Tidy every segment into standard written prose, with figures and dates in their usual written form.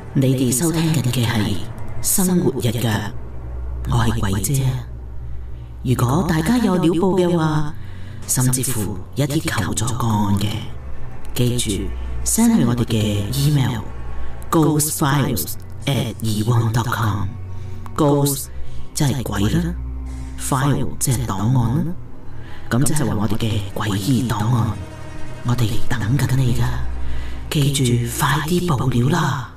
你哋收聽緊嘅係生活日腳，我係鬼姐。如果大家有料報嘅話，甚至乎一啲求助個案嘅，記住 send 去我哋嘅 email ghostfiles@eone.com。 Ghost 即係鬼啦， file 即係檔案啦，咁即係話我哋嘅詭異檔案，我哋等緊你㗎，記住快啲報料啦！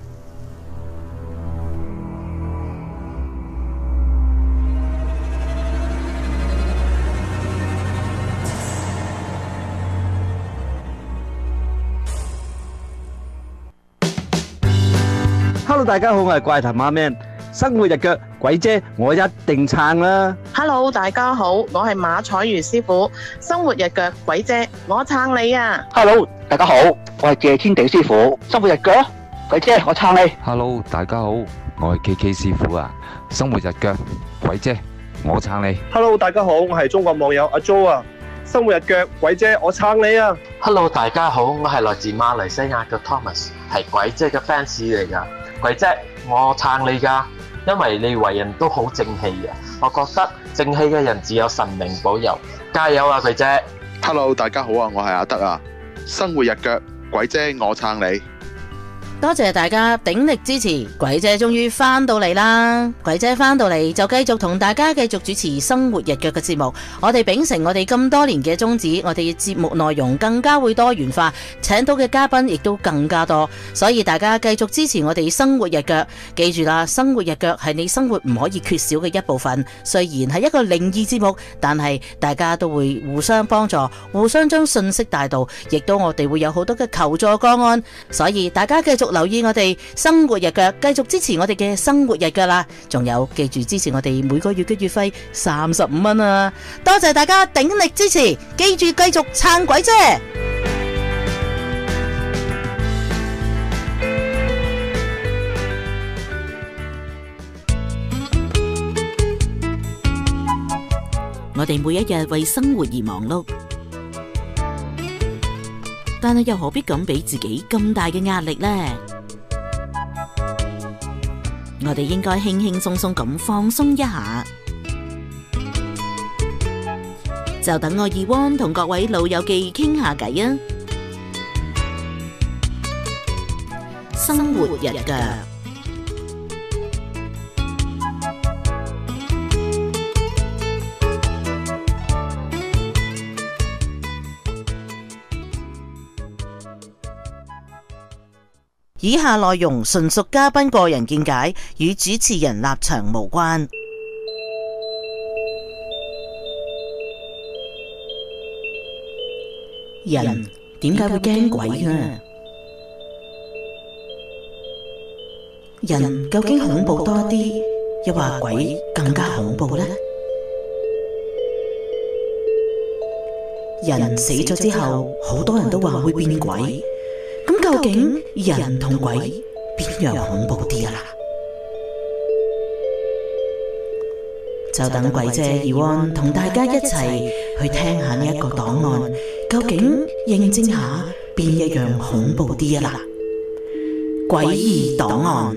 Hello， 大家好，我係怪談阿 Man， 生活日腳鬼姐，我一定撐啦。 Hello， 大家好，我係馬彩如師傅，生活日腳鬼姐，我撐你啊 ！Hello， 大家好，我係謝天地師傅，生活日腳鬼姐，我撐你。 Hello， 大家好，我係 KK 師傅啊，生活日腳鬼姐，我撐你。 Hello， 大家好，我係中國網友阿 Jo 啊，生活日腳鬼姐，我撐你啊 ！Hello， 大家好，我係來自馬來西亞嘅 Thomas， 係鬼姐嘅 fans 嚟噶。鬼姐，我撐你噶，因為你為人都好正氣嘅，我覺得正氣嘅人只有神明保佑，加油啊，鬼姐 ！Hello， 大家好啊，我係阿德啊，生活日腳鬼姐，我撐你。 多謝大家鼎力支持，鬼姐終於翻到嚟啦！鬼姐翻到嚟就繼續同大家繼續主持生活日腳嘅節目。我哋秉承我哋咁多年嘅宗旨，我哋嘅節目內容更加會多元化，請到嘅嘉賓亦都更加多，所以大家繼續支持我哋生活日腳。記住啦，生活日腳係你生活唔可以缺少嘅一部分。雖然係一個靈異節目，但係大家都會互相幫助，互相將信息帶到，亦都我哋會有好多嘅求助個案，所以大家繼續留意我哋生活日腳，繼續支持我哋嘅生活日腳啦！仲有記住支持我哋每個月嘅月費35蚊啊！多謝大家鼎力支持，記住繼續撐鬼姐。我哋每一日為生活而忙碌，但係又何必咁俾自己咁大嘅壓力呢？我哋應該輕輕鬆鬆咁放鬆一下，就等我Eone同各位老友記傾下偈啊！生活日腳。以下內容純屬嘉賓個人見解，與主持人立場無關。人點解會驚鬼呢？人究竟恐怖多啲，又話鬼更加恐怖呢？人死咗之後，好多人都話會變鬼。咁究竟人同鬼邊樣恐怖啲啊？就等鬼姐Eone同大家一齊去聽下呢一個檔案，究竟認證下邊一樣恐怖啲啊？詭異檔案。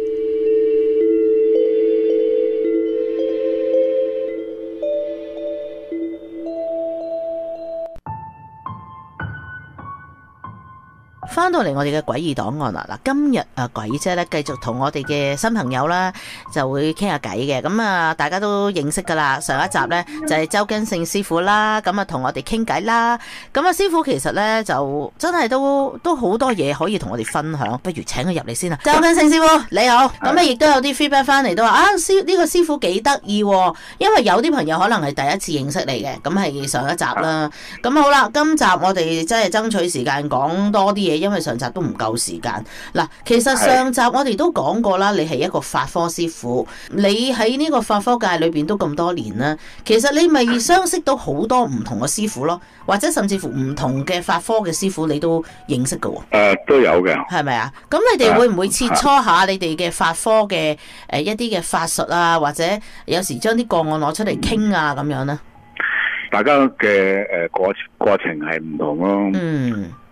翻到嚟我哋嘅詭異檔案啦！嗱，今日鬼姐咧繼續同我哋嘅新朋友啦，就會傾下偈嘅。咁啊，大家都認識噶啦。上一集咧就係周根勝師傅啦，咁啊同我哋傾偈啦。咁啊，師傅其實咧就真係都好多嘢可以同我哋分享。不如請佢入嚟先啦。周根勝師傅你好，咁啊亦都有啲 feedback 翻嚟都話啊，呢個師傅幾得意，因為有啲朋友可能係第一次認識你嘅，咁係上一集啦。咁好啦，今集我哋真係爭取時間講多啲嘢。因為上集都唔夠時間嗱，其實上集我哋都講過啦，你係一個法科師傅，你喺呢個法科界裏邊都咁多年啦，其實你咪相識到好多唔同嘅師傅咯，或者甚至乎唔同嘅法科嘅師傅你都認識㗎喎。 都有嘅， 係咪啊？咁你哋會唔會切磋下你哋嘅法科嘅一啲嘅法術啊，或者有時將啲個案攞出嚟傾啊咁樣呢？ 大家嘅過程係唔同咯。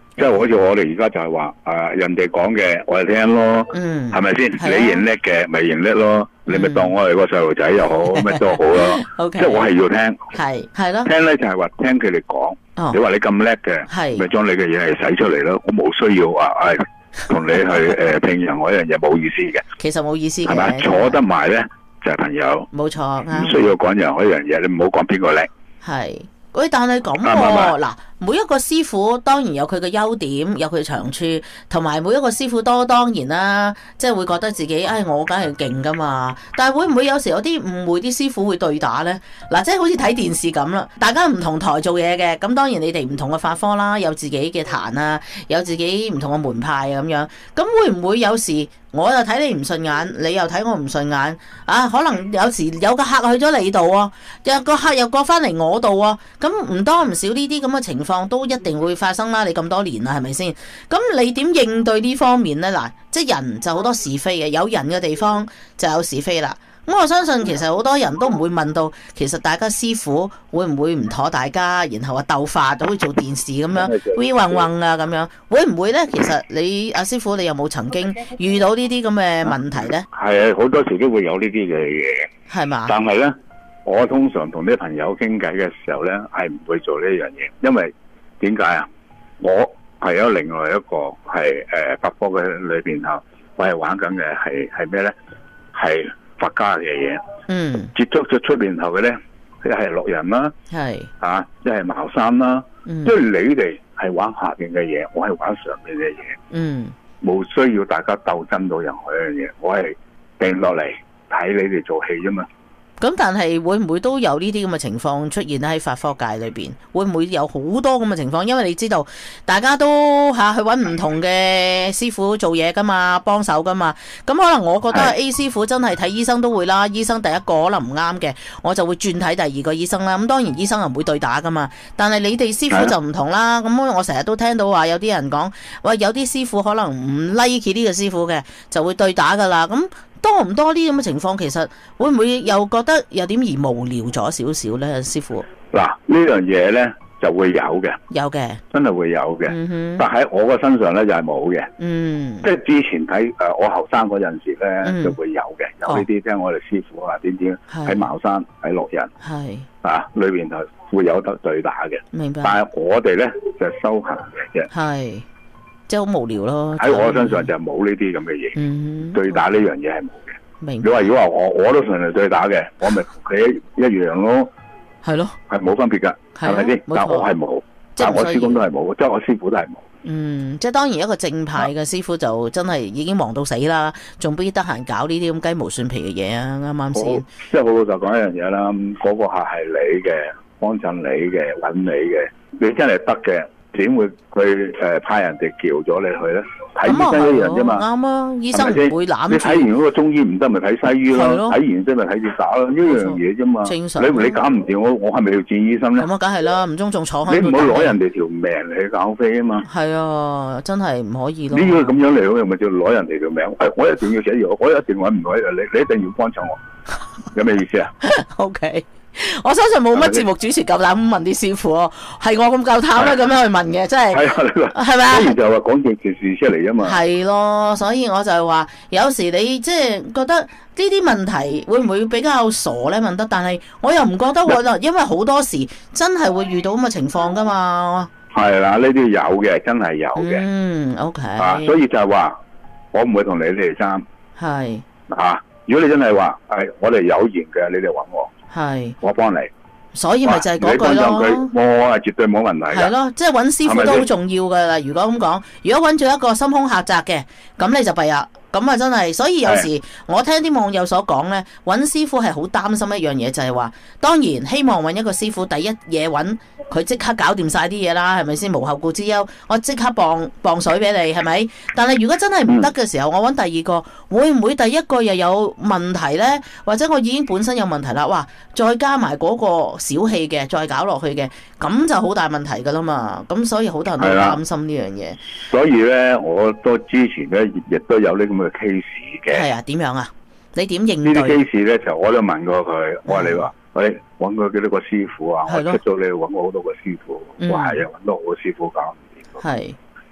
即係好似我哋而家就係話人哋講嘅我哋聽咯，係咪先？你認叻嘅咪認叻咯，你咪當我係個細路仔又好，咩都好咯。即係我係要聽， 係咯。 聽咧就係話聽佢哋講。你話你咁叻嘅，咪將你嘅嘢係使出嚟咯。我冇需要話同你去聘任我一樣嘢，冇意思嘅。 其實冇意思嘅， 係咪？坐得埋咧就係朋友。 冇錯， 唔需要講任何一樣嘢，你唔好講邊個叻。 係。喂，但係咁喎，嗱，每一個師傅當然有佢嘅優點，有佢嘅長處，同埋每一個師傅都當然啦，即係會覺得自己，我梗係勁噶嘛。但係會唔會有時有啲誤會，啲師傅會對打呢？嗱，即係好似睇電視咁啦，大家唔同台做嘢嘅，咁當然你哋唔同嘅法科啦，有自己嘅壇啊，有自己唔同嘅門派咁樣，咁會唔會有時？我又睇你唔順眼，你又睇我唔順眼，可能有時有個客去咗你度喎，有個客又過翻嚟我度喎，咁唔多唔少呢啲咁嘅情況都一定會發生啦。你咁多年啦，係咪先？咁你點應對呢方面呢？嗱，即係人就好多是非嘅，有人嘅地方就有是非啦。咁我相信其實好多人都唔會問到，其實大家師傅會唔會唔妥大家，然後話鬥法，好似做電視咁樣，we 混混啊咁樣，會唔會呢？其實你阿師傅，你有冇曾經遇到呢啲咁嘅問題呢？ 係啊，好多時都會有呢啲嘅嘢， 係嘛？ 但係呢，我通常同啲朋友傾偈嘅時候呢，係唔會做呢樣嘢，因為點解啊？我係有另外一個係法科嘅裏邊頭，我係玩緊嘅係咩呢？係佛家嘅嘢，接觸咗出邊頭嘅咧，一係洛人啦，一係茅山啦，即係你哋係玩下邊嘅嘢，我係玩上邊嘅嘢，冇需要大家鬥爭到任何一樣嘢，我係定落嚟睇你哋做戲啫嘛。 咁但係會唔會都有呢啲咁嘅情況出現喺法科界裏邊？會唔會有好多咁嘅情況？因為你知道大家都去揾唔同嘅師傅做嘢噶嘛，幫手噶嘛。咁可能我覺得 A 師傅真係睇醫生都會啦，醫生第一個可能唔啱嘅，我就會轉睇第二個醫生啦。咁當然醫生係唔會對打噶嘛，但係你哋師傅就唔同啦。咁我成日都聽到話有啲人講，喂，有啲師傅可能唔 like 呢個師傅嘅，就會對打噶啦。咁多唔多啲咁嘅情況？其實會唔會又覺得有點而無聊咗少少呢？師傅， 嗱，呢樣嘢呢就會有嘅，真係會有嘅。但喺我個身上呢，就係冇嘅。即係之前睇我後生嗰陣時呢，就會有嘅，有呢啲聽我哋師傅啊點喺茅山喺洛人裏邊就會有得對打嘅。明白。但係我哋呢，就係修行嘅啫。 即係好無聊咯， 喺我身上就冇呢啲咁嘅嘢，對打呢樣嘢係冇嘅。 明白。 你話如果話我都順利對打嘅，我咪同佢一樣咯。係咯，係冇分別㗎，係咪先？但我係冇，但我師公都係冇，即係我師傅都係冇。 即係當然一個正派嘅師傅就真係已經忙到死啦，仲邊得閒搞呢啲咁雞毛蒜皮嘅嘢啊？啱啱先？ 即係好老實講一樣嘢啦，嗰個客係你嘅，幫襯你嘅，揾你嘅，你真係得嘅。點會佢派人哋叫咗你去咧？睇醫生一樣啫嘛， 啱啊！醫生唔會攬住。 你睇完嗰個中醫唔得，咪睇西醫咯。睇完即咪睇住打咯，一樣嘢啫嘛。正常。你搞唔掂，我係咪要轉醫生咧？ 咁啊，梗係啦，唔中仲坐喺度。 你唔好攞人哋條命嚟搞飛啊嘛。係啊，真係唔可以咯。 呢個咁樣嚟，又咪就攞人哋條命？我一定要寫藥，我一定揾唔到你一定要幫襯我。有咩意思啊 ？OK。我相信冇乜節目主持夠膽問啲師傅哦，係我咁夠膽啦咁樣去問嘅，真係係咪啊？ 當然就係話講件事出嚟啊嘛。係咯，所以我就係話，有時你即係覺得呢啲問題會唔會比較傻咧？問得，但係我又唔覺得喎，因為好多時真係會遇到咁嘅情況噶嘛。 係啦，呢啲有嘅，真係有嘅。 OK。 所以就係話，我唔會同你哋爭。 係。 如果你真係話係我哋有緣嘅，你哋揾我。係，我幫你， 所以咪就係嗰句咯。 我係絕對冇問題。 係咯，即係揾師傅都好重要噶啦。如果咁講，如果揾咗一個心胸狹窄嘅，咁你就弊啦。咁啊真係，所以有時我聽啲網友所講呢，揾師傅係好擔心一樣嘢，就係話，當然希望揾一個師傅，第一嘢揾佢即刻搞掂晒啲嘢啦，係咪先？無後顧之憂，我即刻磅水俾你，係咪？但係如果真係唔得嘅時候，我揾第二個，會唔會第一個又有問題呢？或者我已經本身有問題啦，哇！再加埋嗰個小氣嘅，再搞落去嘅，咁就好大問題噶啦嘛。咁所以好多人都擔心呢樣嘢。 所以呢，我都之前呢亦都有呢咁嘅 case 嘅。係啊，點樣啊？你點應對？ 呢啲 case 呢，就我都問過佢，我話你話，喂，揾過幾多個師傅啊？我出咗你揾過好多個師傅，我係啊，揾到好多師傅搞唔掂。係。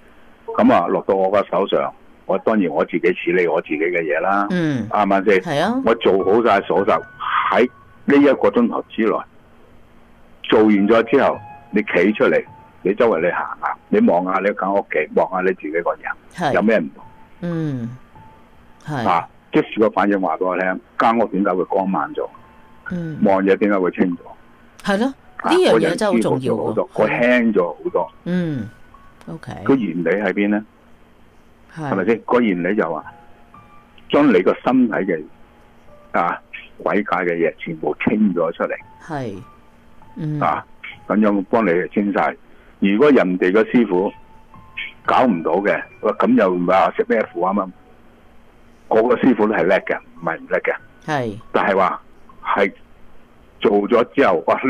咁啊落到我個手上，我當然我自己處理我自己嘅嘢啦。啱唔啱先？ 係啊， 我做好晒所有喺呢1個鐘頭之內做完咗之後，你企出嚟，你周圍你行下，你望下你間屋企，望下你自己個人，有咩唔同？係即時個反應話俾我聽，間屋點解會光猛咗？望嘢點解會清咗？係咯， 呢樣嘢真係好重要喎。 我輕咗好多。 OK。 個原理喺邊咧？係咪先？個原理就話將你個身體嘅鬼界嘅嘢全部清咗出嚟。係。咁樣幫你清晒。如果人哋個師傅搞唔到嘅，咁又唔係話食咩苦啊嘛？個個師傅都係叻嘅，唔係唔叻嘅。係。但係話係做咗之後，哇！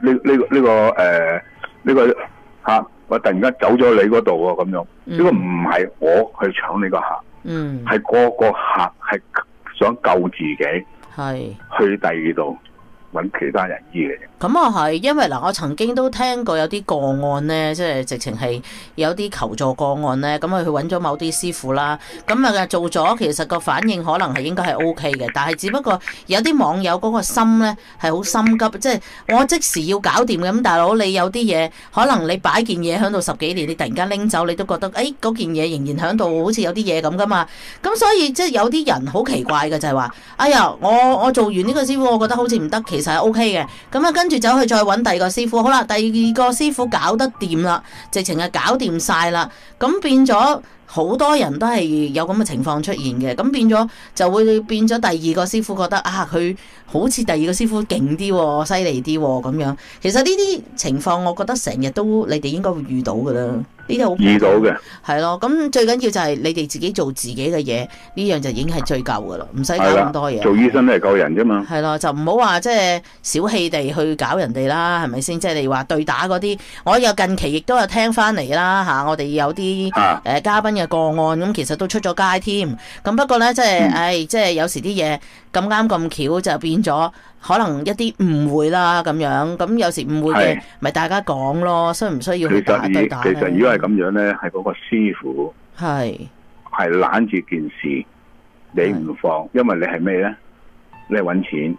我突然間走咗你嗰度喎，咁樣呢個唔係我去搶你個客，係個客係想救自己，去第二度揾其他人醫嘅。 咁啊係，因為嗱，我曾經都聽過有啲個案呢，即係直情係有啲求助個案呢。咁佢去揾咗某啲師傅啦，咁啊做咗，其實個反應可能係應該係 OK 嘅，但係只不過有啲網友嗰個心呢係好心急，即係我即時要搞掂嘅。咁大佬，你有啲嘢可能你擺件嘢喺度10幾年，你突然間拎走，你都覺得嗰件嘢仍然喺度，好似有啲嘢咁噶嘛。咁所以即係有啲人好奇怪嘅就係話，哎呀，我做完呢個師傅，我覺得好似唔得，其實係 OK 嘅。咁啊跟住走去再揾第二個師傅，好啦，第二個師傅搞得掂啦，直情係搞掂晒啦，咁變咗好多人都係有咁嘅情況出現嘅，咁變咗就會變咗第二個師傅覺得佢好似第二個師傅勁啲喎，犀利啲喎咁樣。其實呢啲情況我覺得成日都你哋應該會遇到㗎啦，呢啲好遇到嘅係咯。咁最緊要就係你哋自己做自己嘅嘢，呢樣就已經係最夠㗎啦，唔使搞咁多嘢。 做醫生都係救人啫嘛。係咯， 就唔好話即係小氣地去搞人哋啦，係咪先？即係你話對打嗰啲，我有近期亦都有聽翻嚟啦我哋有啲嘉賓嘅個案，咁其實都出咗街添。咁不過咧，即係即係有時啲嘢咁啱咁巧就變咗，可能一啲誤會啦咁樣。咁有時誤會嘅，咪大家講咯，需唔需要去對打？ 其實如果係咁樣咧，係嗰個師傅係攬住件事，你唔放，因為你係咩咧？你係揾錢。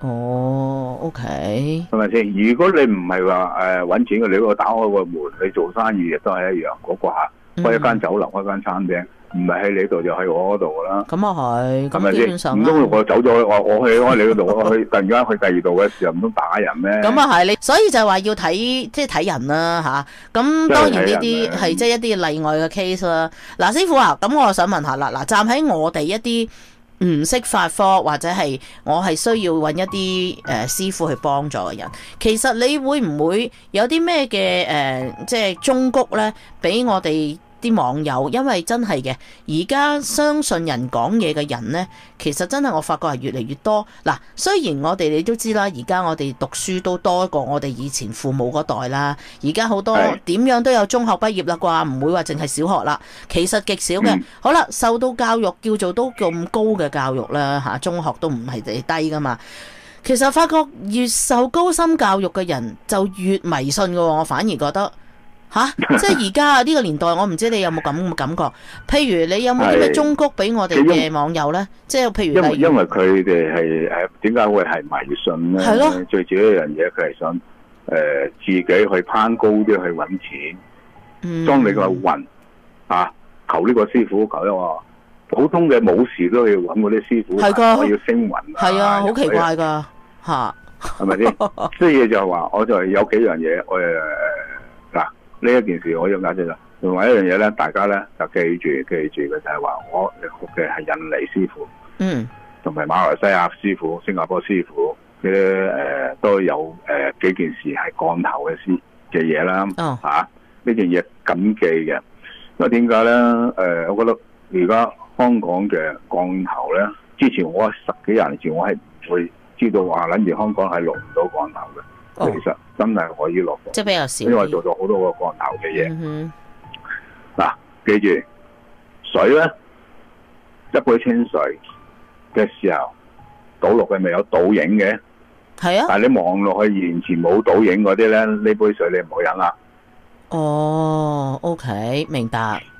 OK， 係咪先？如果你唔係話揾錢嘅，你嗰個打開個門，你做生意亦都係一樣。嗰個客開一間酒樓，開間餐廳，唔係喺你度就喺我嗰度噶啦。咁啊係，係咪先？唔通我走咗，我去開你嗰度，我去突然間去第二度嘅時候，唔通打人咩？ 咁啊係，你所以就係話要睇即係睇人啦吓。咁當然呢啲係即係一啲例外嘅 case 啦。嗱，師傅啊，咁我想問下啦，嗱，站喺我哋一啲唔識法科或者係我係需要揾一啲師傅去幫助嘅人，其實你會唔會有啲咩嘅即係忠告呢？俾我哋啲網友？因為真係嘅，而家相信人講嘢嘅人呢，其實真係我發覺係越嚟越多。嗱，雖然我哋你都知啦，而家我哋讀書都多過我哋以前父母嗰代啦。而家好多點樣都有中學畢業啦啩，唔會話淨係小學啦。其實極少嘅。好啦，受到教育叫做都咁高嘅教育啦嚇，中學都唔係低噶嘛。其實發覺越受高深教育嘅人就越迷信㗎喎，我反而覺得。即係而家呢個年代，我唔知你有冇咁嘅感覺。譬如你有冇啲咩忠告俾我哋嘅網友呢？即係譬如因為佢哋係點解會係迷信呢？係咯，最主要一樣嘢，佢係想自己去攀高啲去揾錢，將你個運求呢個師傅，求一個普通嘅武士都要揾嗰啲師傅，我要升運。係啊，好奇怪㗎嚇，係咪先？所以就話我就係有幾樣嘢呢一件事我要解釋啦，另外一樣嘢咧，大家咧就記住嘅就係話，我學嘅係印尼師傅，同埋馬來西亞師傅、新加坡師傅嘅都有幾件事係降頭嘅嘢啦，呢件嘢謹記嘅。因為點解咧？我覺得而家香港嘅降頭咧，之前我10幾年前我係唔會知道話諗住香港係落唔到降頭嘅。其實真係可以落，即係比較少，因為做咗好多個降頭嘅嘢。嗱，記住水咧，一杯清水嘅時候倒落去咪有倒影嘅，係啊。但係你望落去完全冇倒影嗰啲咧，呢杯水你唔好飲啦。 OK，明白。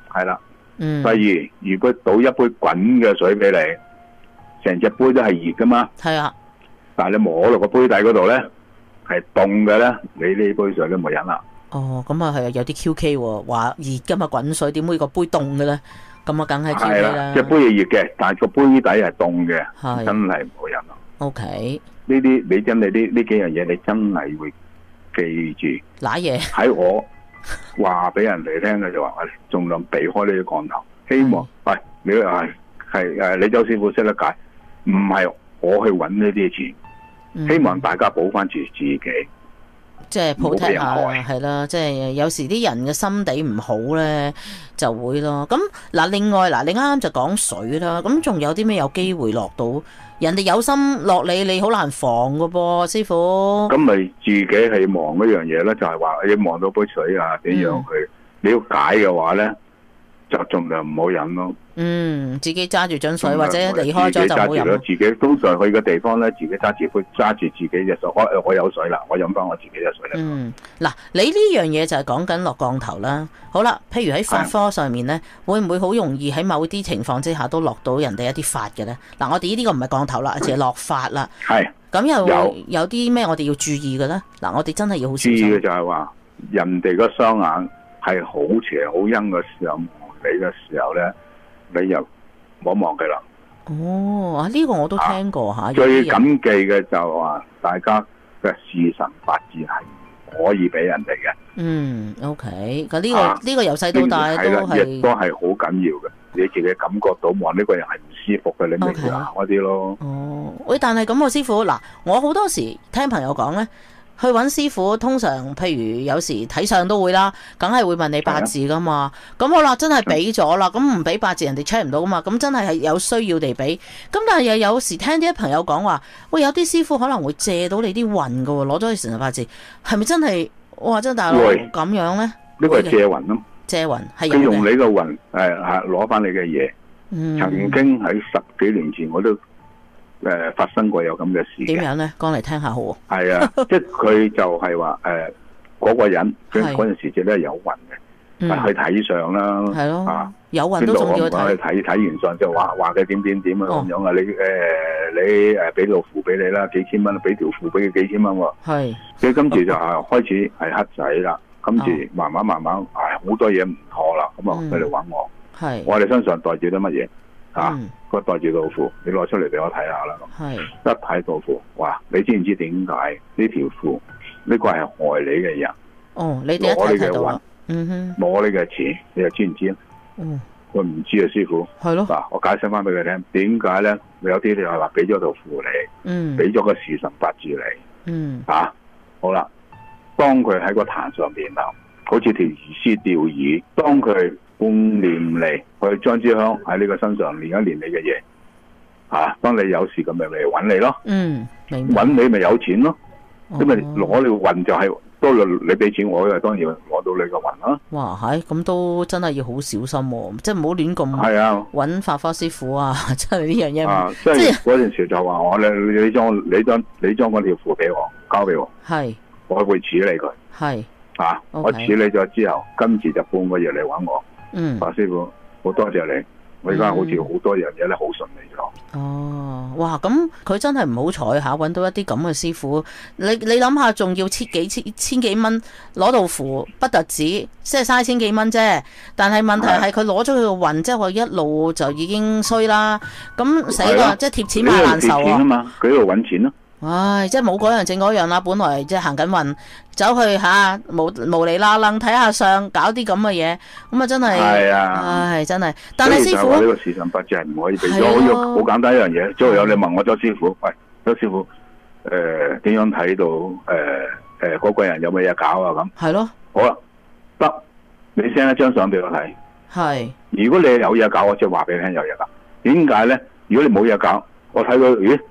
係啦。 嗯。 第二，如果倒一杯滾嘅水俾你，成隻杯都係熱噶嘛。 係啊。 但係你摸落個杯底嗰度咧，係凍嘅咧，你呢杯水都冇飲啦。 哦，咁啊係啊，有啲 QK 喎，話熱㗎嘛滾水，點會個杯凍嘅咧？咁啊，梗係 QK 啦。 隻杯係熱嘅，但係個杯底係凍嘅， 係真係唔好飲啦。 OK。 呢啲你真係呢幾樣嘢，你真係會記住。 揦嘢。 喺我話俾人哋聽嘅就話，盡量避開呢啲降頭。希望喂你係你周師傅識得解，唔係我去揾呢啲錢，希望大家保翻住自己。 即係普聽下係啦，即係有時啲人嘅心地唔好咧，就會咯。咁嗱，另外嗱，你啱啱就講水啦，咁仲有啲咩有機會落到？人哋有心落你好難防噶噃，師傅。 咁咪自己去望嗰樣嘢咧，就係話你望到杯水啊，點樣去？你要解嘅話咧，就盡量唔好飲咯。 自己揸住樽水或者離開咗就唔好飲。 自己通常去嘅地方咧，自己揸住杯，揸住自己隻水。我有水啦，我飲翻我自己隻水啦。 嗱，你呢樣嘢就係講緊落降頭啦。好啦，譬如喺法科上面咧，會唔會好容易喺某啲情況之下都落到人哋一啲法嘅咧？嗱，我哋呢個唔係降頭啦，淨係落法啦。 係。 咁有啲咩我哋要注意嘅咧？嗱，我哋真係要好小心。 注意嘅就係話，人哋個雙眼係好邪好陰嘅時候，你嘅時候咧，你又唔好忘記啦。 哦，呢個我都聽過嚇。 最謹記嘅就話，大家嘅時辰八字係唔可以俾人哋嘅。 OK，咁呢個由細到大都係亦都係好緊要嘅。你自己感覺到望呢個人係唔舒服嘅，你咪行嗰啲咯。 哦，喂，但係咁師傅嗱，我好多時聽朋友講咧。去揾師傅，通常譬如有時睇相都會啦，梗係會問你八字噶嘛。咁好啦，真係俾咗啦，咁唔俾八字人哋 check 唔到噶嘛。咁真係有需要地俾。咁但係又有時聽啲朋友講話，喂，有啲師傅可能會借到你啲運噶喎，攞咗你成日八字，係咪真係？哇！真係大佬咁樣咧？ 呢個係借運咯。借運係佢用你個運攞翻你嘅嘢。曾經喺10幾年前我都。發生過有咁嘅事。點樣咧？講嚟聽下好。 係啊，即係佢就係話嗰個人，嗰陣時只咧有運嘅，去睇相啦。 係咯。有運都仲要睇。 睇完相就話佢點啊咁樣啊！你俾條符俾你啦，幾千蚊，俾條符俾佢幾千蚊喎。係。即係跟住就開始係黑仔啦，跟住慢慢好多嘢唔妥啦，咁啊佢嚟揾我。係。我哋身上袋住啲乜嘢？個袋住道符，你攞出嚟俾我睇下啦。係一睇道符，哇！你知唔知點解呢條符呢個係害你嘅人？ 哦，你哋一睇到啦。 攞你嘅錢，你又知唔知啊？我唔知啊，師傅。係咯。嗱，我解釋翻俾佢聽，點解咧？有啲你係話俾咗道符你，俾咗個時辰八字你。好啦，當佢喺個壇上邊啦，好似條魚絲釣魚，當佢。半年嚟，去將支香喺呢個身上練一練你嘅嘢，當你有事咁咪嚟揾你咯， 明白。 揾你咪有錢咯，因為攞你運就係多咗你俾錢我，當然攞到你個運啦。 哇，咁都真係要好小心喎，即係唔好亂咁揾法科師傅啊！真係呢樣嘢。 即係嗰陣時就話我你將嗰條符俾我，交俾我，我會處理佢。我處理咗之後，跟住就半個月嚟揾我。白師傅，好多謝你，我而家好似好多樣嘢咧，好順利咗。 哦，哇，咁佢真係唔好彩吓，揾到一啲咁嘅師傅。你諗下，仲要千幾蚊攞到符，不特止，即係嘥千幾蚊啫。但係問題係佢攞咗佢個運，即係話一路就已經衰啦。咁死啦，即係貼錢買難受啊！ 佢喺度揾錢咯。 唉，即係冇嗰樣整嗰樣啦，本來即係行緊運，走去無厘啦楞睇下相，搞啲咁嘅嘢，咁啊真係，唉真係。但係師傅呢個時辰八字係唔可以俾咗，好簡單一樣嘢。最後有你問我周師傅，喂，周師傅，點樣睇到嗰個人有冇嘢搞啊？咁係咯， 好啦，得，你 send 一張相俾我睇。 係。 如果你有嘢搞，我即係話俾你聽有嘢搞。點解咧？如果你冇嘢搞，我睇到咦？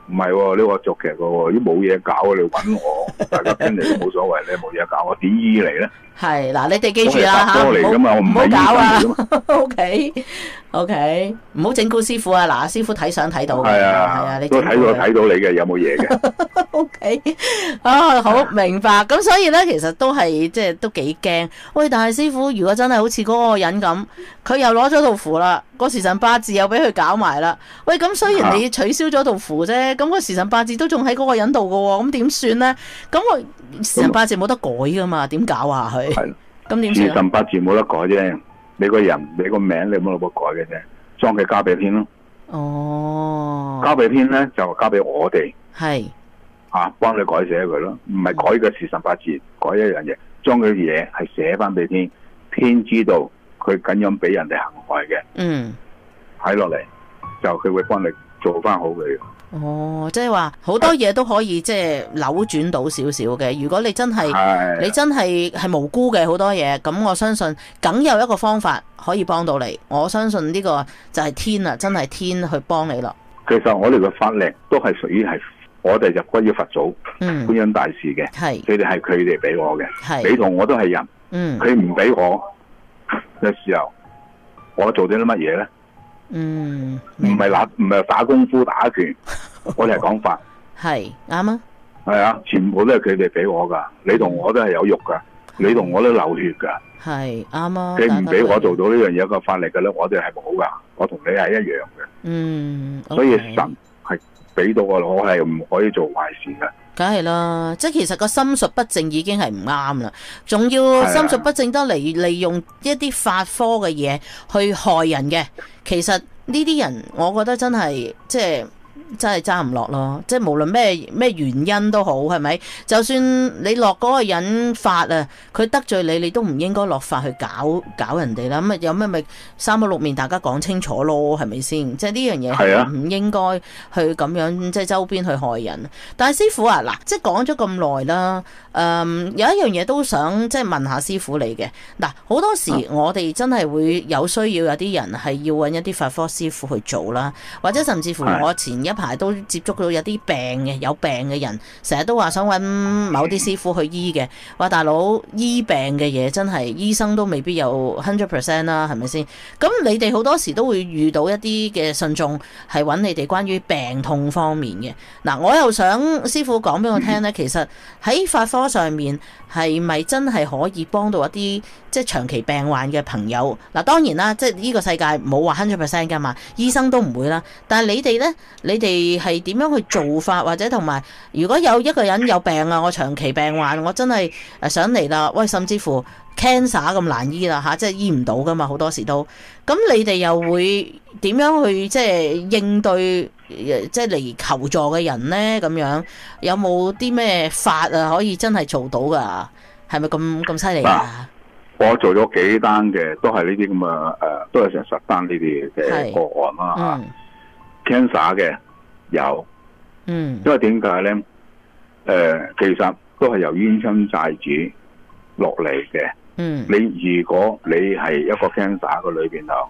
唔係喎，呢個作劇嘅喎，都冇嘢搞，你揾我，大家傾嚟都冇所謂，你冇嘢搞，我點醫嚟咧？ 係嗱，你哋記住啦嚇， 我係嚟㗎嘛，我唔係唔好搞啊醫生嚟㗎嘛。 OK，唔好整蠱師傅啊！嗱，師傅睇相睇到嘅， 係啊， 你都睇到你嘅，有冇嘢嘅？ OK， 好明白。咁所以咧，其實都係即係都幾驚。喂，但係師傅，如果真係好似嗰個人咁，佢又攞咗道符啦，個時辰八字又俾佢搞埋啦。喂，咁雖然你取消咗道符啫，咁個時辰八字都仲喺嗰個人度噶喎，咁點算咧？咁個時辰八字冇得改噶嘛？點搞啊佢？ 係。 咁點算？ 時辰八字冇得改啫，你個人你個名你冇得改嘅啫，將佢交俾天咯。 哦。 交俾天咧就交俾我哋。 係。 幫你改寫佢咯，唔係改個時辰八字，改一樣嘢，將佢嘢係寫翻俾天，天知道佢咁樣俾人哋陷害嘅，睇落嚟就佢會幫你做翻好佢。 哦，即係話好多嘢都可以即係扭轉到少少嘅。如果你真係無辜嘅好多嘢，咁我相信梗有一個方法可以幫到你。我相信呢個就係天啦，真係天去幫你啦。 其實我哋嘅法力都係屬於係。我哋就歸於佛祖、觀音大士嘅，佢哋係佢哋俾我嘅，你同我都係人，佢唔俾我嘅時候，我做咗啲乜嘢咧？唔係打功夫打拳，我哋係講法， 係啱啊， 係啊，全部都係佢哋俾我噶，你同我都係有肉噶，你同我都流血噶， 係啱啊， 佢唔俾我做到呢樣嘢個法力嘅咧，我哋係冇噶，我同你係一樣嘅，所以神係。俾到我係唔可以做壞事嘅， 梗係啦，即係其實個心術不正已經係唔啱啦，仲要心術不正得嚟利用一啲法科嘅嘢去害人嘅，其實呢啲人我覺得真係即係真係揸唔落咯，即係無論咩原因都好，係咪？就算你落嗰個人法啊，佢得罪你，你都唔應該落法去搞人哋啦。咁有咩咪三口六面，大家講清楚咯，係咪先？即係呢樣嘢係唔應該去咁樣即係周邊去害人。但係師傅啊，嗱，即係講咗咁耐啦，有一樣嘢都想即係問下師傅你嘅。嗱，好多時我哋真係會有需要有啲人係要揾一啲法科師傅去做啦，或者甚至乎我前一排都接觸到有啲有病嘅人，成日都話想揾某啲師傅去醫嘅。話大佬，醫病嘅嘢真係醫生都未必有 100% 啦，係咪先？咁你哋好多時都會遇到一啲嘅信眾係揾你哋關於病痛方面嘅。嗱，我又想師傅講俾我聽呢，其實喺法科上面係咪真係可以幫到一啲即係長期病患嘅朋友？嗱，當然啦，即係呢個世界冇話 100% 噶嘛，醫生都唔會啦。但係你哋呢？你哋係點樣去做法，或者同埋如果有一個人有病啊，我長期病患，我真係想嚟啦，喂，甚至乎 cancer 咁難醫啦嚇，即係醫唔到噶嘛，好多時都。咁你哋又會點樣去即係應對即係嚟求助嘅人呢？咁樣有冇啲咩法啊可以真係做到噶？係咪咁犀利啊？ 我做咗幾單嘅，都係呢啲咁嘅都係成10單呢啲嘅個案啦。cancer 嘅有，因為點解咧？其實都係由冤親債主落嚟嘅。你如果你係一個 cancer 嘅裏邊頭，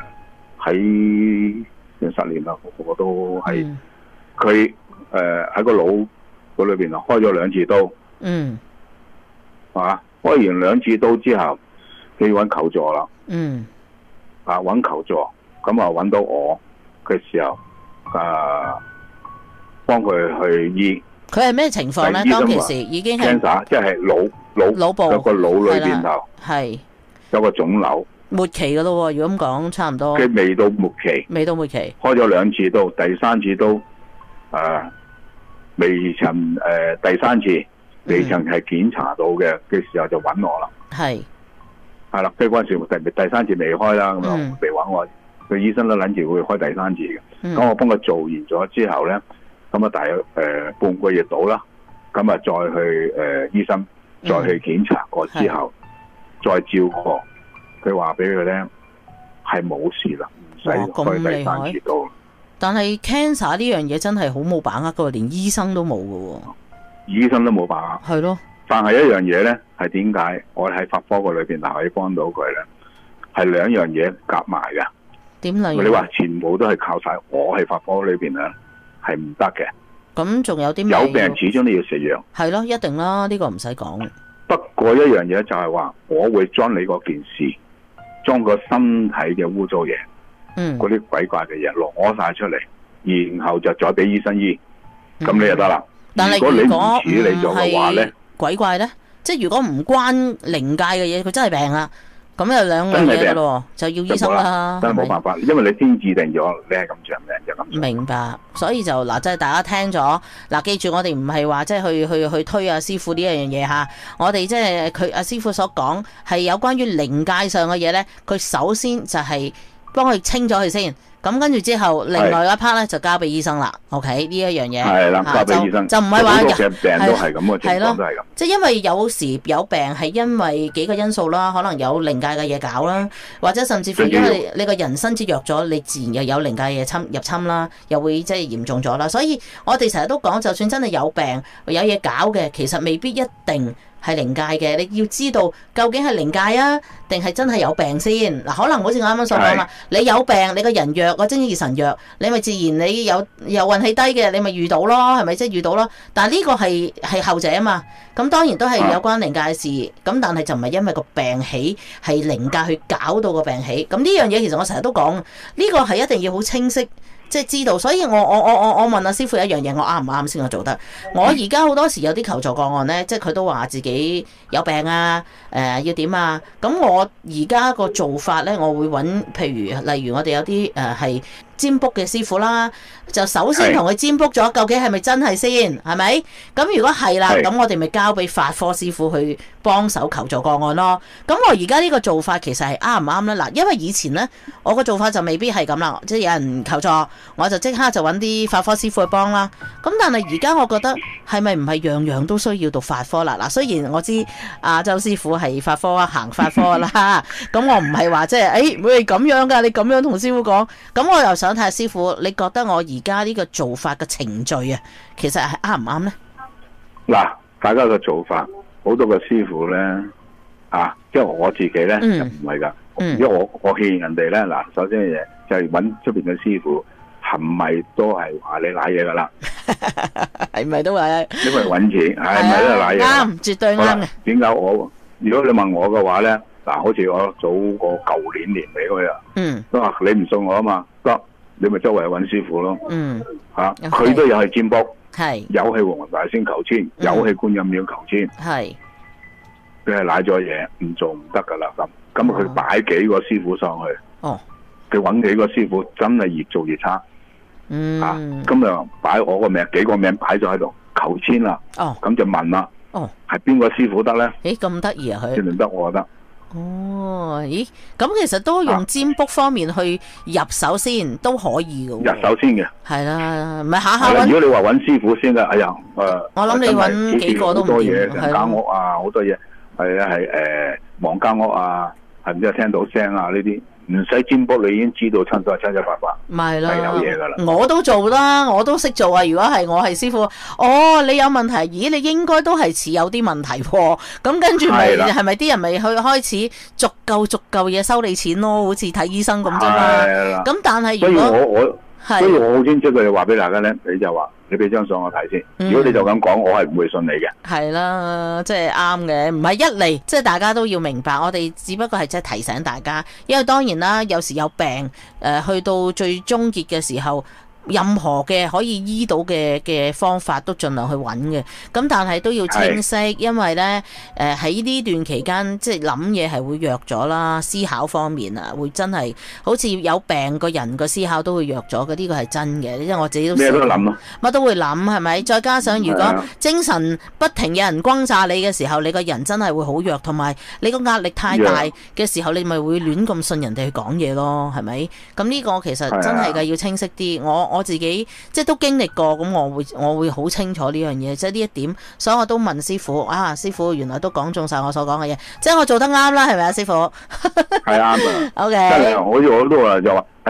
喺10年啦，我都係佢喺個腦嗰裏邊頭開咗2次刀。開完2次刀之後，你要揾求助啦。揾求助，咁啊揾到我嘅時候，幫佢去醫。佢係咩情況咧？當其時已經係 cancer，即係腦部有個腦裏邊頭係有個腫瘤，末期噶咯。如果咁講，差唔多。佢未到末期，開咗2次刀，第3次刀未曾第3次未曾係檢查到嘅時候就揾我啦。係啦，即係嗰陣時第3次未開啦，咁樣未揾我。個醫生都諗住會開第3次嘅，咁我幫佢做完咗之後咧，咁啊大約半個月到啦，咁啊再去醫生再去檢查過之後，再照過，佢話俾佢聽係冇事啦，唔使開第3次刀。但係 cancer 呢樣嘢真係好冇把握噶，連醫生都冇噶。醫生都冇把握。係咯。但係一樣嘢咧，係點解我喺法科個裏邊可以幫到佢咧？係2樣嘢夾埋噶。點例如？你話全部都係靠晒我喺法科裏邊咧，係唔得嘅。 咁仲有啲咩？ 有病始終都要食藥。 係咯，一定啦，呢個唔使講。 不過一樣嘢就係話，我會將你嗰件事，將個身體嘅污糟嘢，嗰啲鬼怪嘅嘢攞晒出嚟，然後就再俾醫生醫，咁你就得啦。 但係如果你唔處理咗嘅話咧， 鬼怪咧，即係如果唔關靈界嘅嘢，佢真係病啦，咁有兩樣嘢嘅咯，就要醫生啦。 真係冇辦法，因為你先注定咗你係咁長命就咁。 明白，所以就嗱，即係大家聽咗嗱，記住我哋唔係話即係去推阿師傅呢一樣嘢嚇，我哋即係佢阿師傅所講係有關於靈界上嘅嘢咧，佢首先就係幫佢清咗佢先。咁跟住之後，另外一 part 咧就交俾醫生啦。OK， 呢一樣嘢係啦，交俾醫生就唔係話嘅病都係咁嘅情況都係咁。 即係因為有時有病係因為幾個因素啦，可能有靈界嘅嘢搞啦，或者甚至乎因為你個人身子弱咗，你自然又有靈界嘢入侵啦，又會即係嚴重咗啦。所以我哋成日都講，就算真係有病有嘢搞嘅，其實未必一定係靈界嘅。你要知道究竟係靈界啊，定係真係有病先嗱？可能好似我啱啱所講啦，你有病，你個人弱，個精氣神弱，你咪自然你有運氣低嘅，你咪遇到咯，係咪即係遇到咯？但係呢個係後者啊嘛。咁當然都係有關靈界嘅事，咁但係就唔係因為個病起係靈界去搞到個病起。咁呢樣嘢其實我成日都講，呢個係一定要好清晰。即係知道，所以我問阿師傅一樣嘢，我啱唔啱先我做得？我而家好多時有啲求助個案咧，即係佢都話自己有病啊，要點啊？咁我而家個做法咧，我會揾譬如例如我哋有啲係占卜嘅師傅啦，就首先同佢占卜咗，究竟係咪真係先？係咪？咁如果係啦，咁我哋咪交俾法科師傅去幫手求助個案咯。咁我而家呢個做法其實係啱唔啱咧？嗱，因為以前咧，我個做法就未必係咁啦，即係有人求助，我就即刻就揾啲法科師傅去幫啦。咁但係而家我覺得係咪唔係樣樣都需要讀法科啦？嗱，雖然我知阿周師傅係法科行法科啦，咁我唔係話即係會咁樣㗎，你咁樣同師傅講，咁我又想睇下師傅，你覺得我而家呢個做法嘅程序啊，其實係啱唔啱呢？ 嗱，大家嘅做法，好多個師傅咧，即係我自己咧就唔係㗎，因為我勸人哋咧，嗱，首先嘅嘢就係揾出邊嘅師傅，係咪都係話你瀨嘢㗎啦？係咪都話？ 因為揾錢，係咪都係瀨嘢？ 啱，絕對啱嘅。 點解我？如果你問我嘅話咧，嗱，好似我早個舊年年尾嗰日，都話你唔信我啊嘛，得你咪周圍揾師傅咯。佢都有去占卜，有去黃大仙求籤，有去觀音廟求籤。佢係瀨咗嘢，唔做唔得噶啦咁佢擺幾個師傅上去，佢揾幾個師傅，真係越做越差。咁就擺我個名，幾個名擺咗喺度求籤啦。咁就問啦，係邊個師傅得咧？ 咁得意啊佢？ 一定得，我覺得。 咦，咁其實都用占卜方面去入手先都可以嘅。 入手先嘅。係啦，唔係下下揾。 如果你話揾師傅先嘅，哎呀， 我諗你揾幾個都唔掂。好多嘢， 人間屋啊，好多嘢，係啊係望間屋啊，係唔知聽到聲啊呢啲。唔使占卜，你已經知道七七八八， 咪啦， 係有嘢噶啦。 我都做啦，我都識做啊。如果係我係師傅，你有問題，咦，你應該都係似有啲問題喎。咁跟住咪係咪啲人咪去開始逐嚿嘢收你錢咯？好似睇醫生咁啫嘛。咁但係如果所以我好清楚佢哋話俾大家咧，你就話你俾張相我睇先。如果你就咁講，我係唔會信你嘅。 係啦，即係啱嘅，唔係一嚟，即係大家都要明白，我哋只不過係即係提醒大家，因為當然啦，有時有病，去到最終結嘅時候。任何嘅可以醫到嘅方法都盡量去揾嘅，咁但係都要清晰，因為呢喺呢段期間即係諗嘢係會弱咗啦，思考方面啊會真係好似有病個人個思考都會弱咗嘅，呢個係真嘅，因為我自己都咩都諗咯，乜都會諗係咪？再加上如果精神不停有人轟炸你嘅時候，你個人真係會好弱，同埋你個壓力太大嘅時候，你咪會亂咁信人哋去講嘢咯，係咪？咁呢個其實真係嘅要清晰啲，我自己即係都經歷過，咁我會好清楚呢樣嘢，即係呢一點，所以我都問師傅師傅原來都講中晒我所講嘅嘢，即係我做得啱啦，係咪啊，師傅？ 係啱啊。 OK。 真係，我都話就話，哎呀，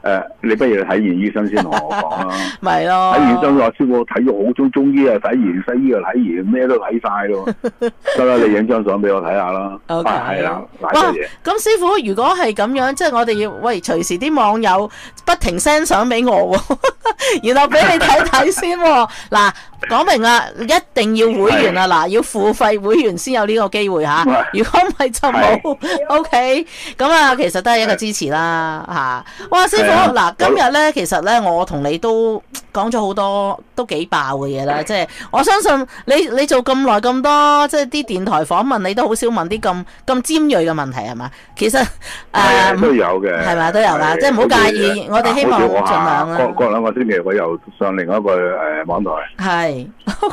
你不如睇完醫生先同我講啦。 咪咯， 睇完醫生話師傅睇咗好多中醫啊，睇完西醫又睇完，咩都睇晒咯。得啦，你影張相俾我睇下啦。 OK， 係啦， 哇嗱嘢。 咁師傅，如果係咁樣，即係我哋要喂隨時啲網友不停 send 相俾我喎，然後俾你睇睇先喎。嗱，講明啦，一定要會員啊！嗱，要付費會員先有呢個機會嚇。如果唔係就冇。OK，咁啊，其實都係一個支持啦嚇。哇，師傅，嗱，今日咧其實咧我同你都講咗好多都幾爆嘅嘢啦，即係我相信你做咁耐咁多，即係啲電台訪問你都好少問啲咁尖鋭嘅問題係嘛？其實都有嘅， 係咪都有㗎？即係唔好介意，我哋希望盡量啦。 過兩個星期我又上另一個網台。係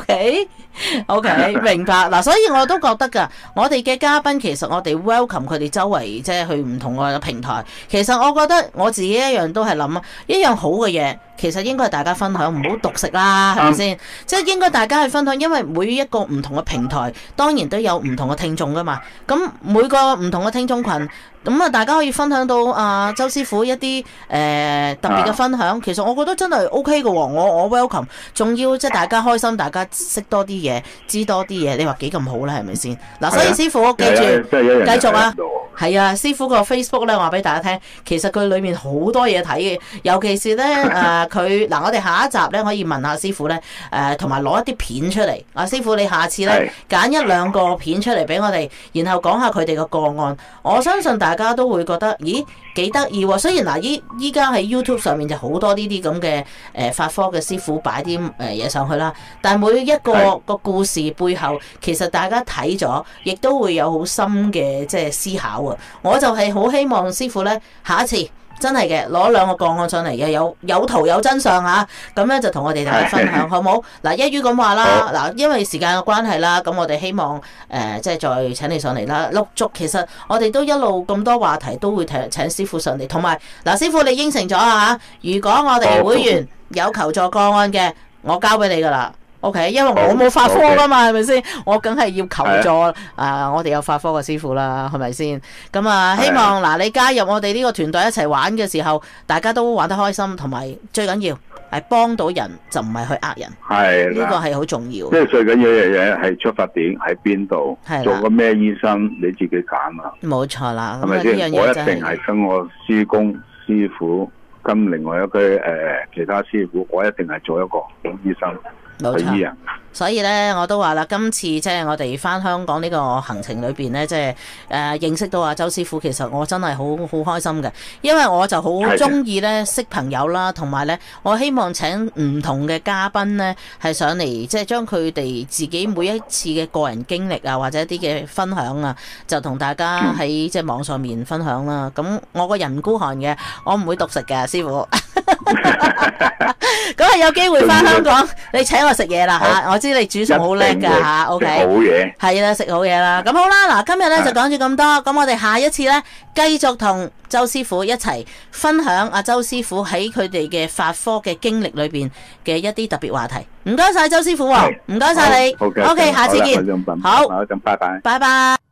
OK，明白嗱，所以我都覺得㗎，我哋嘅嘉賓其實我哋 welcome 佢哋周圍即係去唔同嘅平台。其實我覺得我自己一樣都係諗啊，一樣好嘅嘢。其實應該係大家分享，唔好獨食啦，係咪先？即係應該大家去分享，因為每一個唔同嘅平台，當然都有唔同嘅聽眾噶嘛。咁每個唔同嘅聽眾群，咁啊大家可以分享到周師傅一啲特別嘅分享。其實我覺得真係 OK 嘅喎，我 welcome。仲要即係大家開心，大家識多啲嘢，知多啲嘢，你話幾咁好咧？係咪先？嗱，所以師傅記住，繼續啊！係啊，師傅個 Facebook 咧，我話俾大家聽，其實佢裏面好多嘢睇嘅，尤其是咧佢嗱，我哋下一集咧可以問下師傅咧，同埋攞一啲片出嚟。師傅你下次咧揀一兩個片出嚟俾我哋，然後講下佢哋嘅個案。我相信大家都會覺得，咦幾得意喎！雖然嗱依家喺 YouTube 上面就好多呢啲咁嘅法科嘅師傅擺啲嘢上去啦，但係每一個故事背後，其實大家睇咗，亦都會有好深嘅即係思考啊！我就係好希望師傅咧下一次。真係嘅，攞兩個個案上嚟嘅，有圖有真相嚇，咁咧就同我哋大家分享，好冇？嗱，一於咁話啦，嗱，因為時間嘅關係啦，咁我哋希望即係再請你上嚟啦。陸續其實我哋都一路咁多話題都會請師傅上嚟，同埋嗱，師傅你應承咗啊，如果我哋會員有求助個案嘅，我交俾你噶啦。OK， 因為我冇法科噶嘛，係咪先？我梗係要求助我哋有法科嘅師傅啦，係咪先？咁啊，希望嗱你加入我哋呢個團隊一齊玩嘅時候，大家都玩得開心，同埋最緊要係幫到人，就唔係去呃人。係呢個係好重要。即係最緊要嘅嘢係出發點喺邊度，做個咩醫生你自己揀啦。冇錯啦，係咪先？我一定係跟我師公師傅，跟另外一個其他師傅，我一定係做一個好醫生。冇錯，所以咧我都話啦，今次即係我哋翻香港呢個行程裏邊咧，即係認識到阿周師傅，其實我真係好開心嘅，因為我就好中意咧識朋友啦，同埋咧我希望請唔同嘅嘉賓咧係上嚟，即係將佢哋自己每一次嘅個人經歷啊，或者一啲嘅分享啊，就同大家喺即係網上面分享啦。咁我個人孤寒嘅，我唔會獨食嘅，師傅。咁係有機會翻香港，你請我食嘢啦嚇！我知你煮餸好叻㗎嚇，OK？ 好嘢，係啦，食好嘢啦。咁好啦，嗱，今日咧就講住咁多，咁我哋下一次咧繼續同周師傅一齊分享阿周師傅喺佢哋嘅法科嘅經歷裏邊嘅一啲特別話題。唔該晒周師傅喎，唔該晒你。OK，下次見。好，咁拜拜。拜拜。